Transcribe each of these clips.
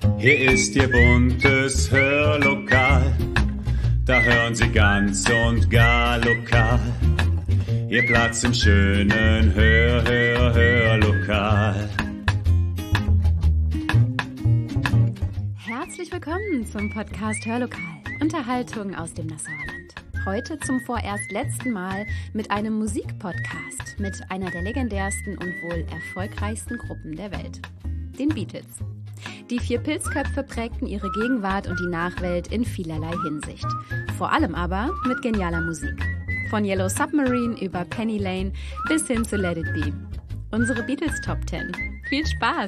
Hier ist Ihr buntes Hörlokal, da hören Sie ganz und gar lokal. Ihr Platz im schönen Hörlokal. Herzlich willkommen zum Podcast Hörlokal, Unterhaltung aus dem Nassauerland. Heute zum vorerst letzten Mal mit einem Musikpodcast mit einer der legendärsten und wohl erfolgreichsten Gruppen der Welt, den Beatles. Die 4 Pilzköpfe prägten ihre Gegenwart und die Nachwelt in vielerlei Hinsicht. Vor allem aber mit genialer Musik. Von Yellow Submarine über Penny Lane bis hin zu Let It Be. Unsere Beatles Top 10. Viel Spaß!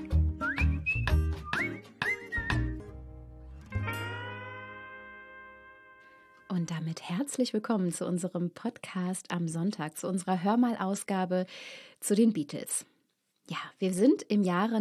Und damit herzlich willkommen zu unserem Podcast am Sonntag, zu unserer Hörmal-Ausgabe zu den Beatles. Ja, wir sind im Jahre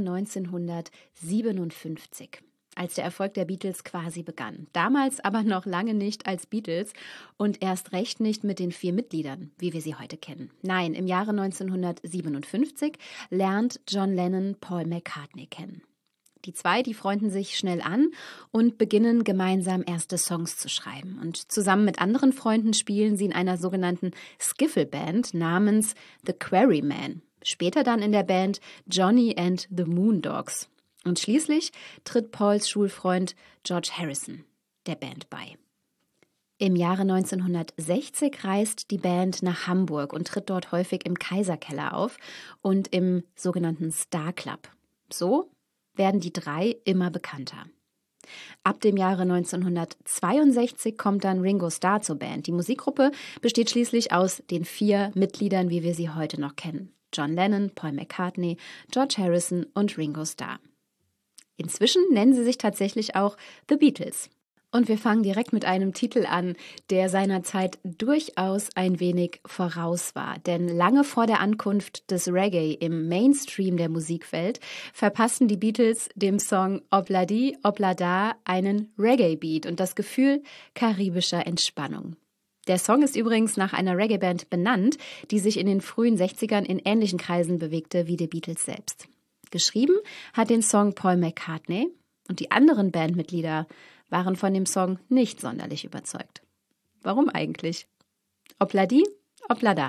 1957, als der Erfolg der Beatles quasi begann. Damals aber noch lange nicht als Beatles und erst recht nicht mit den 4 Mitgliedern, wie wir sie heute kennen. Nein, im Jahre 1957 lernt John Lennon Paul McCartney kennen. Die 2, die freunden sich schnell an und beginnen gemeinsam erste Songs zu schreiben. Und zusammen mit anderen Freunden spielen sie in einer sogenannten Skiffle-Band namens The Quarrymen. Später dann in der Band Johnny and the Moondogs. Und schließlich tritt Pauls Schulfreund George Harrison der Band bei. Im Jahre 1960 reist die Band nach Hamburg und tritt dort häufig im Kaiserkeller auf und im sogenannten Star Club. So werden die 3 immer bekannter. Ab dem Jahre 1962 kommt dann Ringo Starr zur Band. Die Musikgruppe besteht schließlich aus den 4 Mitgliedern, wie wir sie heute noch kennen. John Lennon, Paul McCartney, George Harrison und Ringo Starr. Inzwischen nennen sie sich tatsächlich auch The Beatles. Und wir fangen direkt mit einem Titel an, der seiner Zeit durchaus ein wenig voraus war. Denn lange vor der Ankunft des Reggae im Mainstream der Musikwelt verpassten die Beatles dem Song Ob-La-Di, Ob-La-Da einen Reggae-Beat und das Gefühl karibischer Entspannung. Der Song ist übrigens nach einer Reggae-Band benannt, die sich in den frühen 60ern in ähnlichen Kreisen bewegte wie die Beatles selbst. Geschrieben hat den Song Paul McCartney und die anderen Bandmitglieder waren von dem Song nicht sonderlich überzeugt. Warum eigentlich? Ob-La-Di, Ob-La-Da.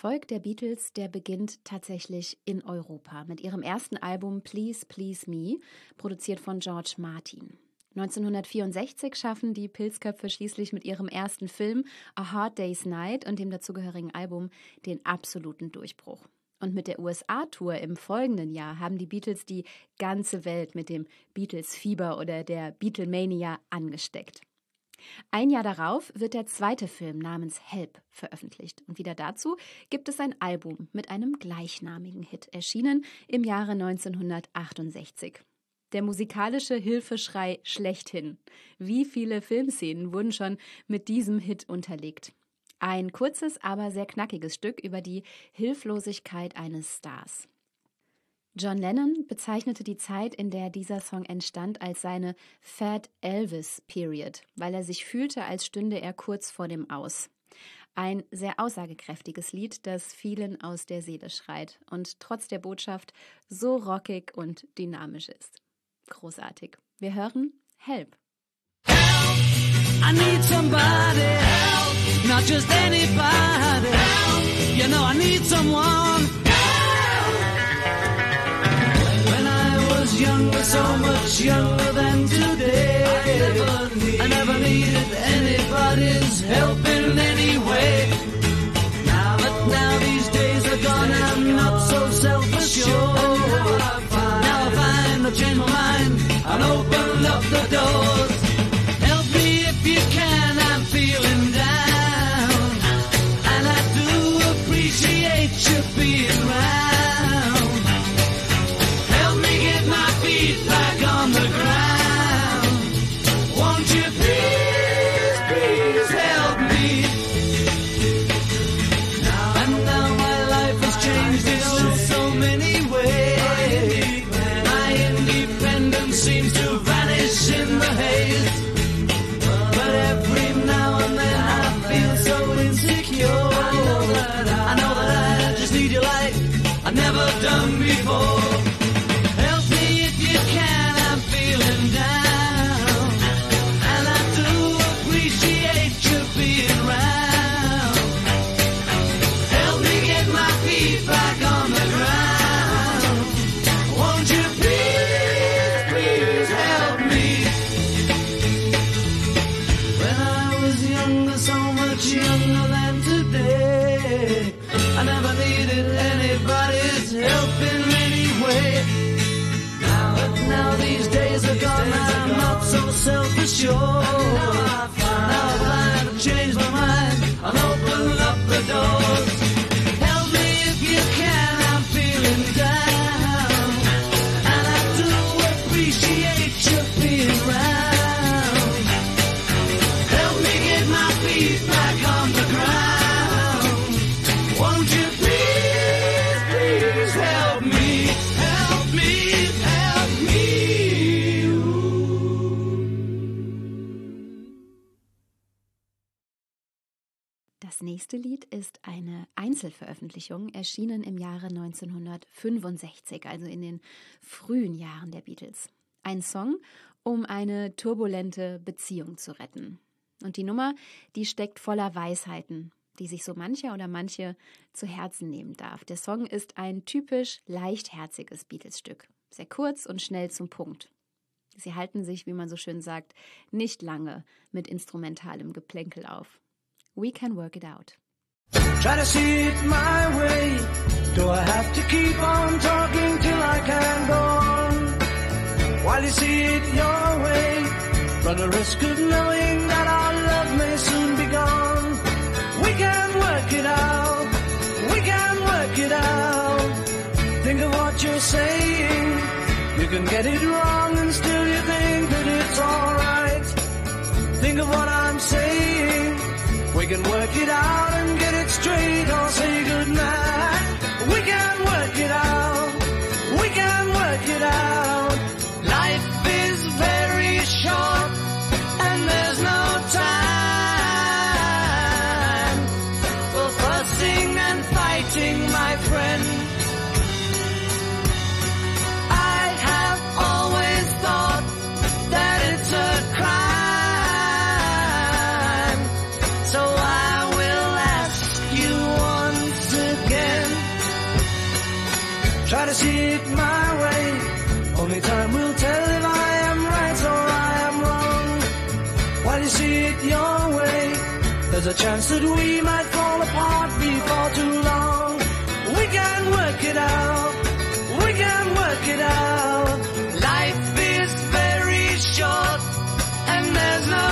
Erfolg der Beatles, der beginnt tatsächlich in Europa mit ihrem ersten Album Please Please Me, produziert von George Martin. 1964 schaffen die Pilzköpfe schließlich mit ihrem ersten Film A Hard Day's Night und dem dazugehörigen Album den absoluten Durchbruch. Und mit der USA-Tour im folgenden Jahr haben die Beatles die ganze Welt mit dem Beatles-Fieber oder der Beatlemania angesteckt. Ein Jahr darauf wird der zweite Film namens Help veröffentlicht. Und wieder dazu gibt es ein Album mit einem gleichnamigen Hit, erschienen im Jahre 1968. Der musikalische Hilfeschrei schlechthin. Wie viele Filmszenen wurden schon mit diesem Hit unterlegt? Ein kurzes, aber sehr knackiges Stück über die Hilflosigkeit eines Stars. John Lennon bezeichnete die Zeit, in der dieser Song entstand, als seine Fat Elvis Period, weil er sich fühlte, als stünde er kurz vor dem Aus. Ein sehr aussagekräftiges Lied, das vielen aus der Seele schreit und trotz der Botschaft so rockig und dynamisch ist. Großartig. Wir hören Help. Help, I need somebody. Help, not just anybody. Help, you know I need someone. Help. When I was younger, so much younger than today, I never needed anybody's help in any way. But now these days are gone, I'm not so self-assured. Now I find I've changed my mind and opened up the doors. Help me if you can, I'm feeling down, and I do appreciate you being round. Help me get my feet back on the ground. Won't you please, please help me? And now my life has changed in so many ways. Seems to vanish in the haze. But every now and then I feel so insecure. I know that I just need you like I've never done before. Help me if you can, I'm feeling down, and I do appreciate you being round. Help me get my feet back on the ground. Won't you please help me? When I was younger, so much younger than today, I never needed anybody's help in any way. But now these days are gone, I'm not so self-assured. Now I find I've changed my mind and opened up the doors. Help me if you can, I'm feeling down, and I do appreciate you being round. Help me get my feet back on the ground. Won't you please, please help me? Help me, help me. Das nächste Lied ist eine Einzelveröffentlichung, erschienen im Jahre 1965, also in den frühen Jahren der Beatles. Ein Song, um eine turbulente Beziehung zu retten. Und die Nummer, die steckt voller Weisheiten, die sich so mancher oder manche zu Herzen nehmen darf. Der Song ist ein typisch leichtherziges Beatles-Stück, sehr kurz und schnell zum Punkt. Sie halten sich, wie man so schön sagt, nicht lange mit instrumentalem Geplänkel auf. We can work it out. Try to see it my way. Do I have to keep on talking till I can go on? While you see it your way, run the risk of knowing that our love may soon be gone. We can work it out. We can work it out. Think of what you're saying. You can get it wrong and still you think that it's alright. Think of what I'm saying. We can work it out and get it straight or say goodnight. We can work it out. We can work it out. Life is very short and there's no time for fussing and fighting, my friend. I have always thought that it's a crime. So I will ask you once again. to see it my way. Only time will tell if I am right or I am wrong. While you see it your way, there's a chance that we might fall apart before too long. We can work it out. We can work it out. Life is very short and there's no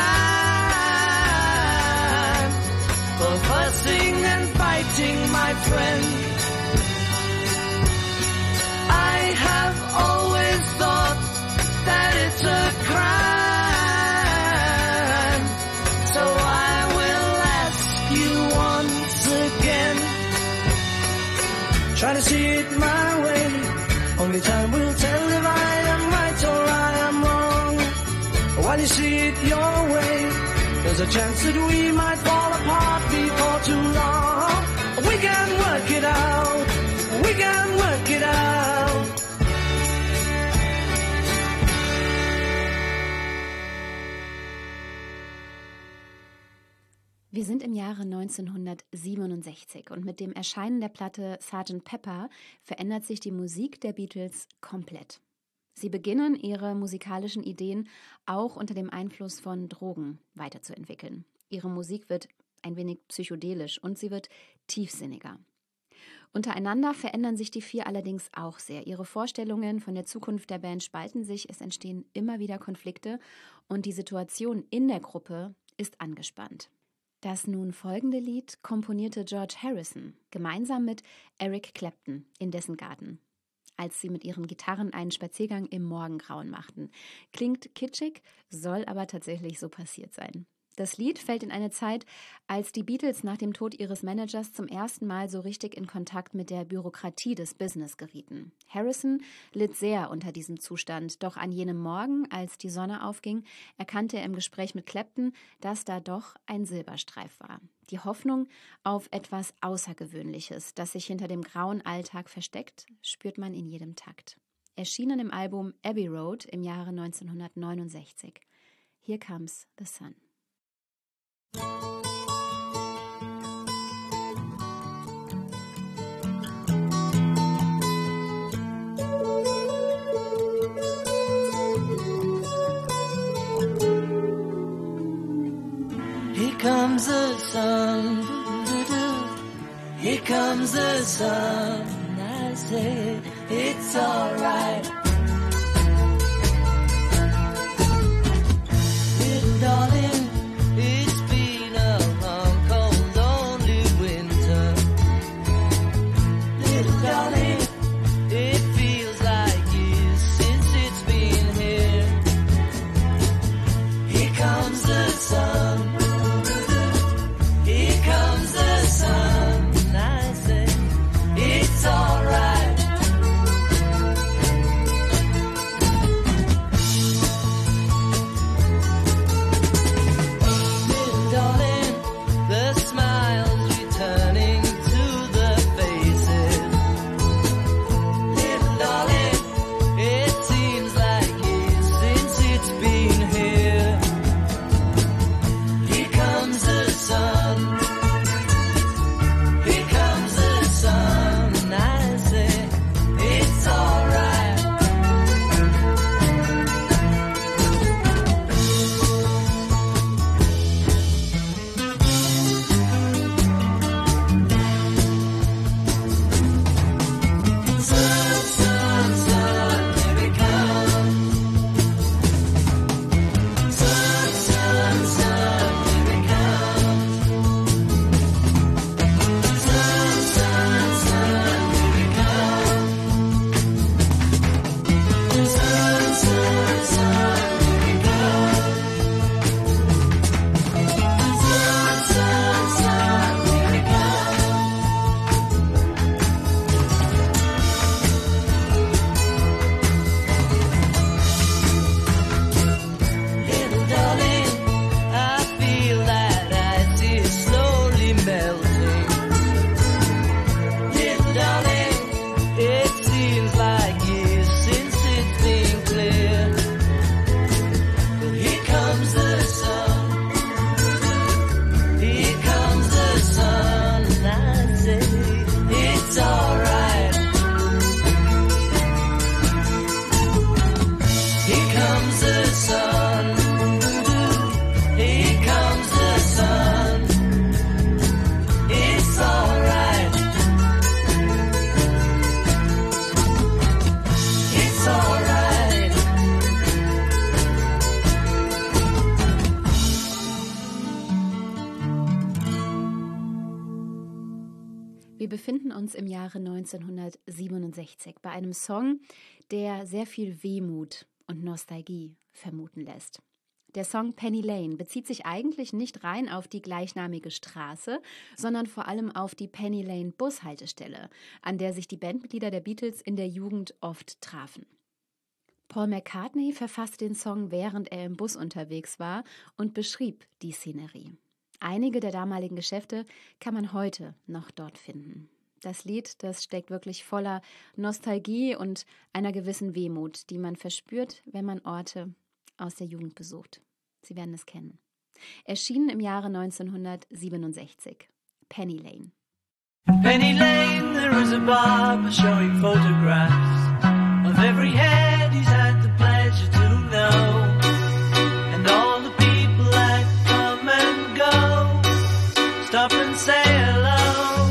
time for fussing and fighting, my friend. I have always thought that it's a crime, so I will ask you once again. Try to see it my way. Only time will tell if I am right or I am wrong. While you see it your way, there's a chance that we might fall apart before too long. We can work it out. We can work it out. Wir sind im Jahre 1967 und mit dem Erscheinen der Platte Sgt. Pepper verändert sich die Musik der Beatles komplett. Sie beginnen, ihre musikalischen Ideen auch unter dem Einfluss von Drogen weiterzuentwickeln. Ihre Musik wird ein wenig psychedelisch und sie wird tiefsinniger. Untereinander verändern sich die vier allerdings auch sehr. Ihre Vorstellungen von der Zukunft der Band spalten sich, es entstehen immer wieder Konflikte und die Situation in der Gruppe ist angespannt. Das nun folgende Lied komponierte George Harrison gemeinsam mit Eric Clapton in dessen Garten, als sie mit ihren Gitarren einen Spaziergang im Morgengrauen machten. Klingt kitschig, soll aber tatsächlich so passiert sein. Das Lied fällt in eine Zeit, als die Beatles nach dem Tod ihres Managers zum ersten Mal so richtig in Kontakt mit der Bürokratie des Business gerieten. Harrison litt sehr unter diesem Zustand, doch an jenem Morgen, als die Sonne aufging, erkannte er im Gespräch mit Clapton, dass da doch ein Silberstreif war. Die Hoffnung auf etwas Außergewöhnliches, das sich hinter dem grauen Alltag versteckt, spürt man in jedem Takt. Erschienen im Album Abbey Road im Jahre 1969. Here Comes the Sun. Here comes the sun, here comes the sun. I say it's alright. Little darling, it's been a long, cold, lonely winter. Little darling, it feels like years since it's been here. Here comes the sun. Here comes the sun. I say it's alright. Wir befinden uns im Jahre 1967 bei einem Song, der sehr viel Wehmut und Nostalgie vermuten lässt. Der Song Penny Lane bezieht sich eigentlich nicht rein auf die gleichnamige Straße, sondern vor allem auf die Penny Lane Bushaltestelle, an der sich die Bandmitglieder der Beatles in der Jugend oft trafen. Paul McCartney verfasste den Song, während er im Bus unterwegs war und beschrieb die Szenerie. Einige der damaligen Geschäfte kann man heute noch dort finden. Das Lied, das steckt wirklich voller Nostalgie und einer gewissen Wehmut, die man verspürt, wenn man Orte aus der Jugend besucht. Sie werden es kennen. Erschienen im Jahre 1967. Penny Lane. Penny Lane, there is a barber showing photographs of every head he's had the pleasure to know. And all the people that come and go stop and say hello.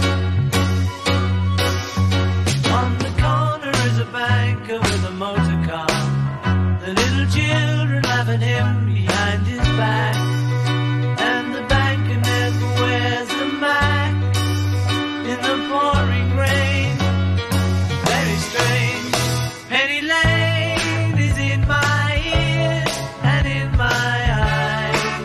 On the corner is a banker with a motor car. The little children laugh at him behind his back. And the banker never wears the mask in the pouring rain. Very strange. Penny Lane is in my ears and in my eyes.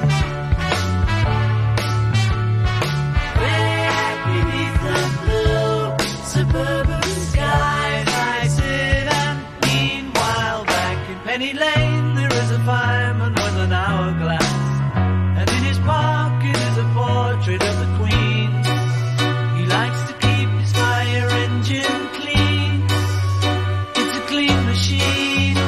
There beneath the blue suburban skies I sit and meanwhile back in Penny Lane there is a fireman with an hourglass, and in his pocket is a portrait of the Queen. He likes to keep his fire engine clean. It's a clean machine.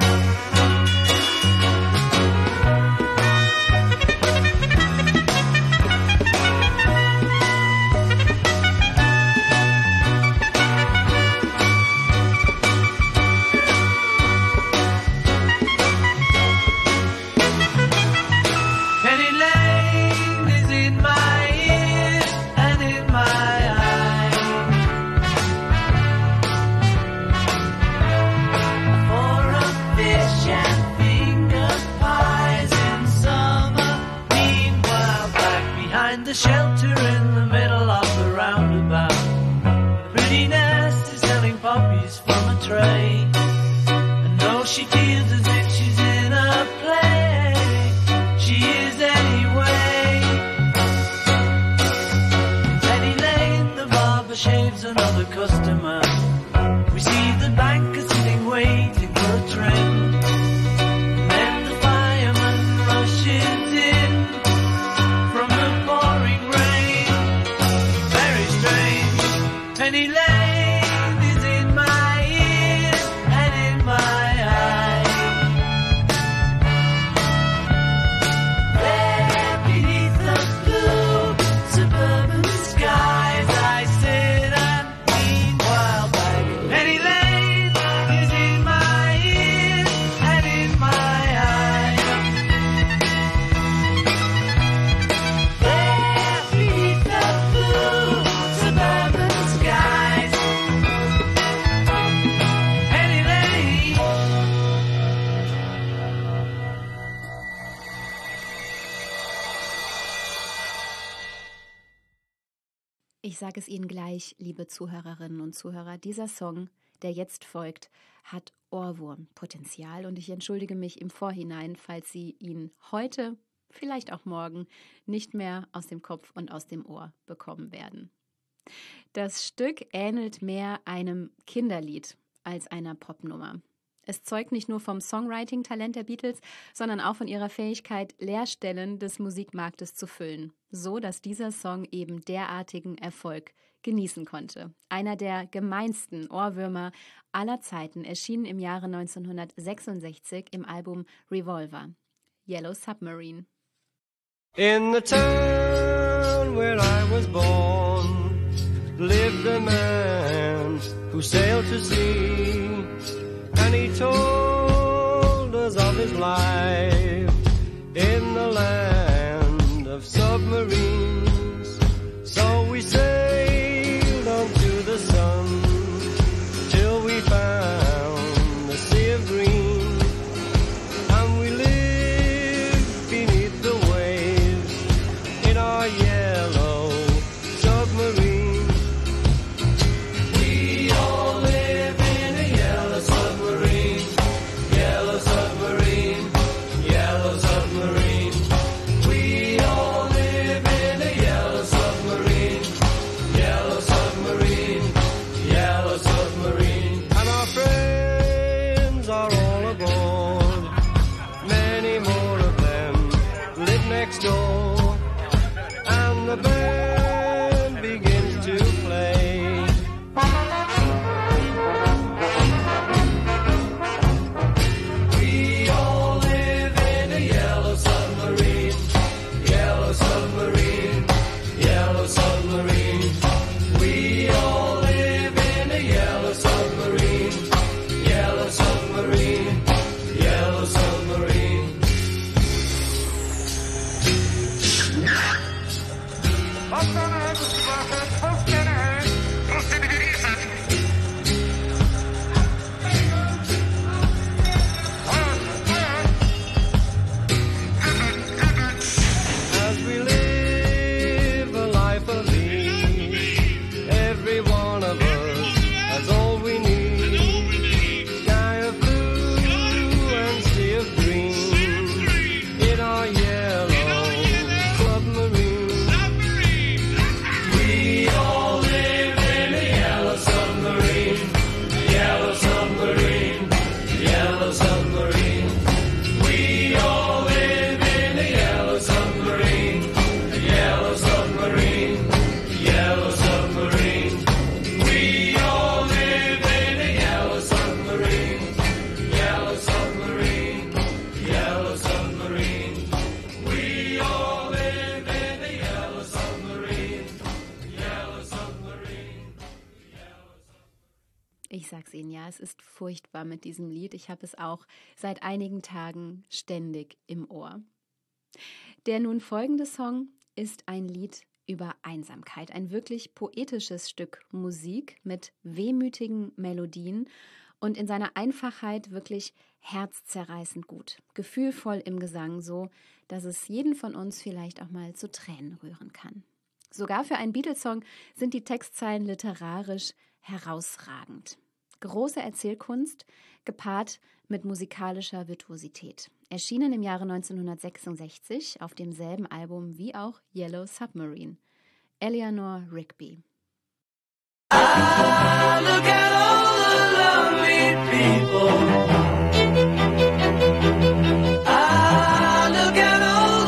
Penny Lane is in my ears and in my eyes. For a fish and finger pies in summer. Meanwhile, back behind the shelter in the middle of the roundabout, a pretty nest is selling puppies from a tray. And though she feels as if she's in a play, she is anyway. In Penny Lane, the barber shaves another customer. We see the banker sitting waiting for a trim. And then the fireman rushes in from the pouring rain. Very strange. Penny Lane is in my ears and in my eyes. There beneath the blue suburban skies I sit and meanwhile back in Penny Lane is in my ears and in my eyes. There beneath the blue suburban skies, Penny Lane. Ich sage es Ihnen gleich, liebe Zuhörerinnen und Zuhörer, dieser Song, der jetzt folgt, hat Ohrwurmpotenzial und ich entschuldige mich im Vorhinein, falls Sie ihn heute, vielleicht auch morgen, nicht mehr aus dem Kopf und aus dem Ohr bekommen werden. Das Stück ähnelt mehr einem Kinderlied als einer Popnummer. Es zeugt nicht nur vom Songwriting-Talent der Beatles, sondern auch von ihrer Fähigkeit, Leerstellen des Musikmarktes zu füllen, so dass dieser Song eben derartigen Erfolg genießen konnte. Einer der gemeinsten Ohrwürmer aller Zeiten erschien im Jahre 1966 im Album Revolver, Yellow Submarine. In the town where I was born lived a man who sailed to sea, and he told us of his life in the land of submarines. So we sailed on to the sun till we found the sea of green, and we lived beneath the waves in our yellow submarine. next door, and the band begins to play. We all live in a yellow submarine, yellow submarine, yellow submarine. We all live in a yellow submarine, yellow submarine, yellow submarine. As we live a life of ease, every one of us has all we need. Sky of blue and sea of green in our yellow submarine. We all live in a yellow submarine, yellow submarine, yellow submarine. We all live in a yellow submarine, yellow submarine, yellow submarine. We all live in a yellow submarine, yellow submarine, yellow submarine. We all live in a yellow submarine, yellow submarine. Ich sag's Ihnen ja, es ist furchtbar mit diesem Lied. Ich habe es auch seit einigen Tagen ständig im Ohr. Der nun folgende Song ist ein Lied über Einsamkeit. Ein wirklich poetisches Stück Musik mit wehmütigen Melodien und in seiner Einfachheit wirklich herzzerreißend gut. Gefühlvoll im Gesang, so dass es jeden von uns vielleicht auch mal zu Tränen rühren kann. Sogar für einen Beatles-Song sind die Textzeilen literarisch herausragend. Große Erzählkunst, gepaart mit musikalischer Virtuosität. Erschienen im Jahre 1966 auf demselben Album wie auch Yellow Submarine. Eleanor Rigby. Look at all the lonely people. Look at all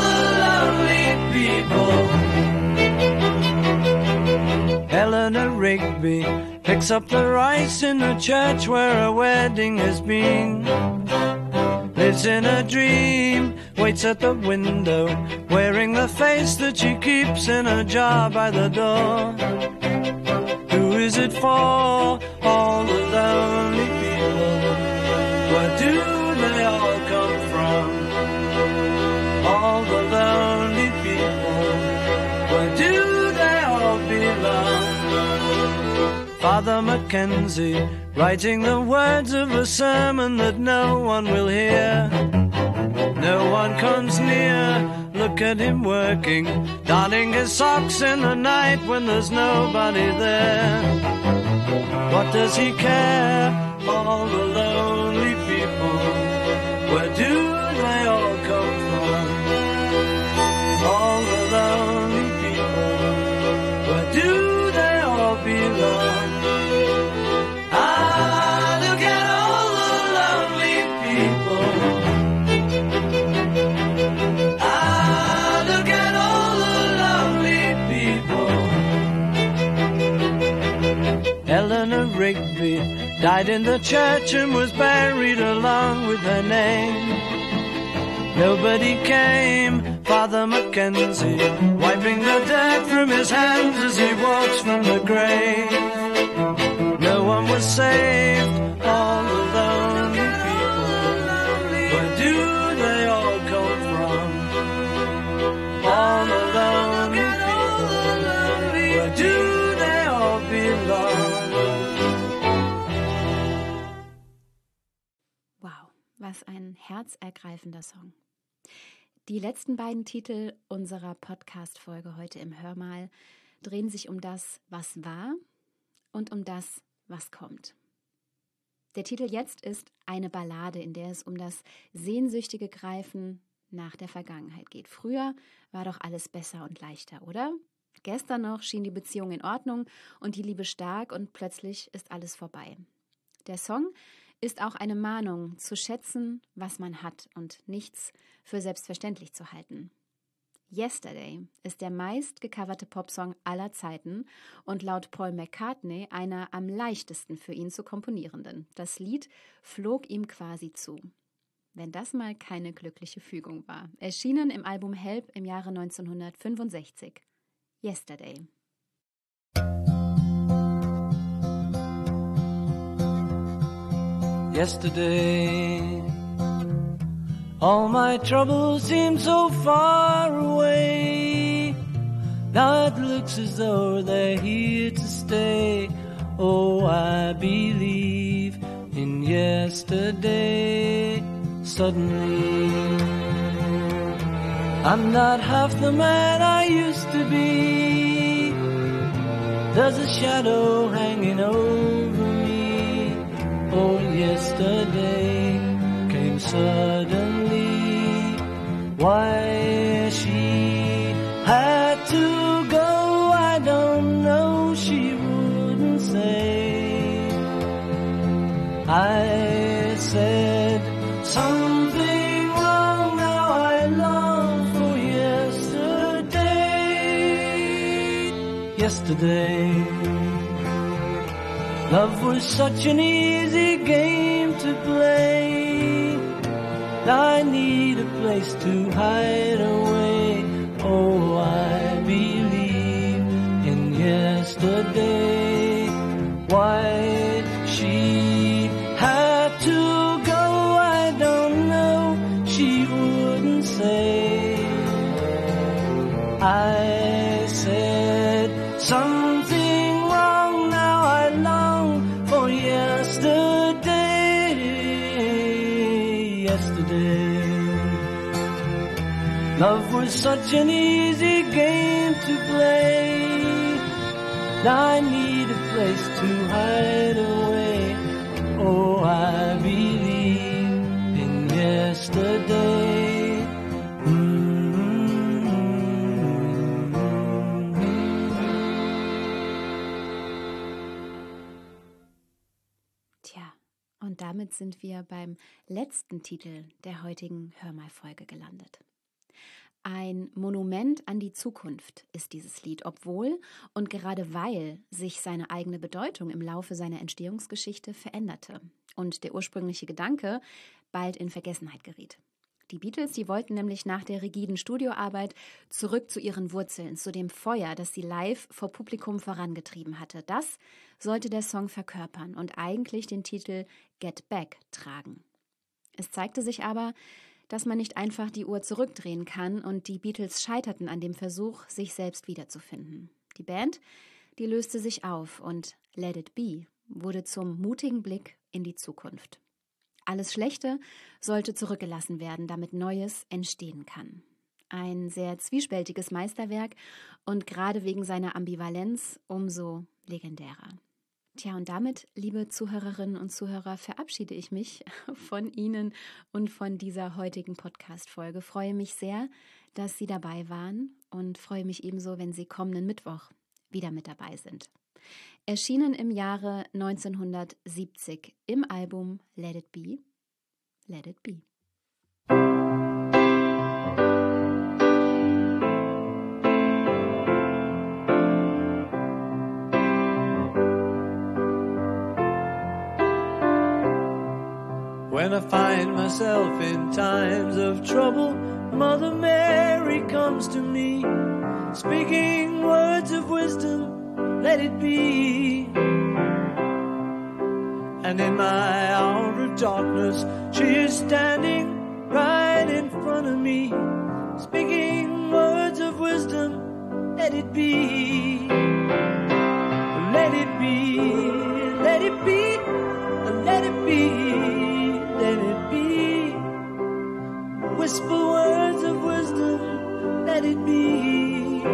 the lonely people. Eleanor Rigby picks up the rice in the church where a wedding has been. Lives in a dream, waits at the window, wearing the face that she keeps in a jar by the door. Who is it for? All the lonely people. Where do they all come from? All the lonely people. Where do they all belong? Father Mackenzie, writing the words of a sermon that no one will hear. No one comes near, look at him working, darning his socks in the night when there's nobody there. What does he care? All the lonely people, where do they all come from? All the lonely people, where do they all belong? Look at all the lonely people. Look at all the lonely people. Eleanor Rigby died in the church and was buried along with her name. Nobody came, Father Mackenzie, wiping the dirt from his hands as he walks from the grave. No one was saved, all the lonely people. Where do they all come from? All the lonely people. Where do they all belong? Wow, was ein herzergreifender Song. Die letzten beiden Titel unserer Podcast-Folge heute im Hörmal drehen sich um das, was war und um das, was kommt. Der Titel jetzt ist eine Ballade, in der es um das sehnsüchtige Greifen nach der Vergangenheit geht. Früher war doch alles besser und leichter, oder? Gestern noch schien die Beziehung in Ordnung und die Liebe stark und plötzlich ist alles vorbei. Der Song ist auch eine Mahnung, zu schätzen, was man hat und nichts für selbstverständlich zu halten. Yesterday ist der meist gecoverte Popsong aller Zeiten und laut Paul McCartney einer am leichtesten für ihn zu komponierenden. Das Lied flog ihm quasi zu. Wenn das mal keine glückliche Fügung war. Erschienen im Album Help im Jahre 1965. Yesterday. Yesterday, all my troubles seem so far away. Now it looks as though they're here to stay. Oh, I believe in yesterday. Suddenly, I'm not half the man I used to be. There's a shadow hanging over me. Oh, yesterday came suddenly. Why she had to go, I don't know, she wouldn't say. I said something wrong, now I long for yesterday. Yesterday, love was such an easy game to play. Now I need a place to hide away. Oh, I believe in yesterday. Why she had to go, I don't know, she wouldn't say. I said something wrong, now I long for yesterday. Yesterday, love was such an easy game to play. Now I need a place to hide away. Oh, I believe in yesterday. Tja, und damit sind wir beim letzten Titel der heutigen Hörmal-Folge gelandet. Ein Monument an die Zukunft ist dieses Lied, obwohl und gerade weil sich seine eigene Bedeutung im Laufe seiner Entstehungsgeschichte veränderte und der ursprüngliche Gedanke bald in Vergessenheit geriet. Die Beatles, die wollten nämlich nach der rigiden Studioarbeit zurück zu ihren Wurzeln, zu dem Feuer, das sie live vor Publikum vorangetrieben hatte. Das sollte der Song verkörpern und eigentlich den Titel Get Back tragen. Es zeigte sich aber, dass man nicht einfach die Uhr zurückdrehen kann und die Beatles scheiterten an dem Versuch, sich selbst wiederzufinden. Die Band, die löste sich auf und Let It Be wurde zum mutigen Blick in die Zukunft. Alles Schlechte sollte zurückgelassen werden, damit Neues entstehen kann. Ein sehr zwiespältiges Meisterwerk und gerade wegen seiner Ambivalenz umso legendärer. Tja, und damit, liebe Zuhörerinnen und Zuhörer, verabschiede ich mich von Ihnen und von dieser heutigen Podcast-Folge. Freue mich sehr, dass Sie dabei waren und freue mich ebenso, wenn Sie kommenden Mittwoch wieder mit dabei sind. Erschienen im Jahre 1970 im Album Let It Be, Let It Be. When I find myself in times of trouble, Mother Mary comes to me, speaking words of wisdom, let it be. And in my hour of darkness, she is standing right in front of me, speaking words of wisdom, let it be. Let it be, let it be, let it be. Let it be. Whisper words of wisdom, let it be.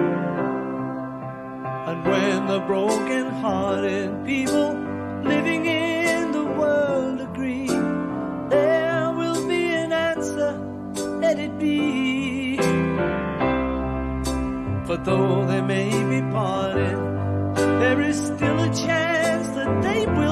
And when the broken-hearted people living in the world agree, there will be an answer, let it be. For though they may be parted, there is still a chance that they will